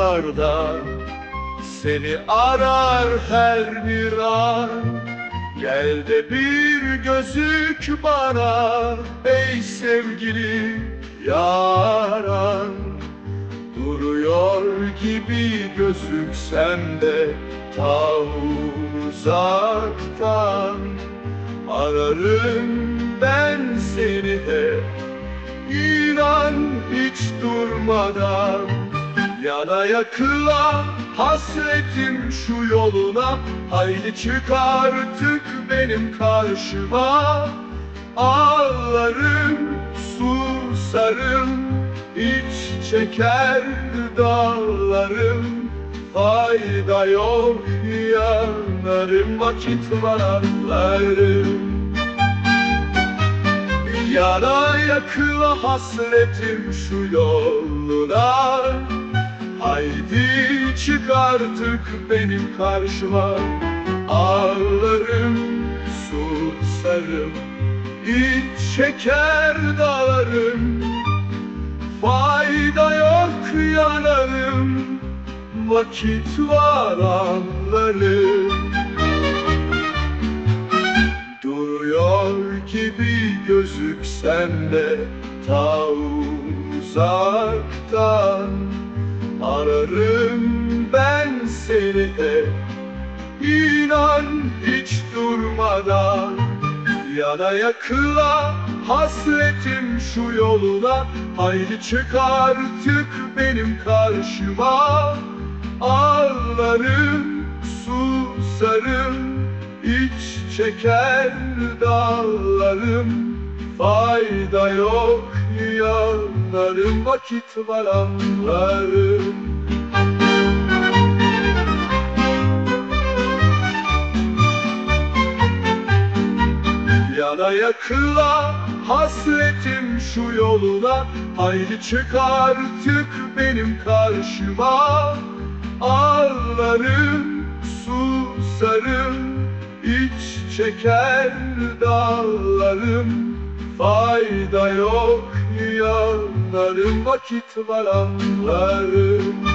uzaklarda, seni arar her bir an. Gel de bir gözük bana ey sevgili yaran. Duruyor gibi gözüksem de ta uzaktan, ararım ben seni hep, İnan hiç durmadan. Yana yakıla hasretim şu yoluna, haydi çık artık benim karşıma. Ağlarım, susarım, iç çeker dağlarım. Fayda yok, yanarım, vakit var anlarım. Yana yakıla hasretim şu yoluna, haydi çık artık benim karşıma. Ağlarım, susarım, iç çeker dağlarım. Fayda yok, yanarım, vakit var anlarım. Duruyor gibi gözüksem de ta uzaktan, ararım ben seni hep, İnan hiç durmadan. Yana yakıla hasretim şu yoluna, haydi çık artık benim karşıma. Ağlarım, susarım, iç çeker dağlarım. Fayda yok, yanarım, vakit var anlarım. Yana yakıla hasretim şu yoluna, haydi çık artık benim karşıma. Ağlarım, susarım, iç çeker dağlarım. Fayda yok, yanarım, vakit var anlarım.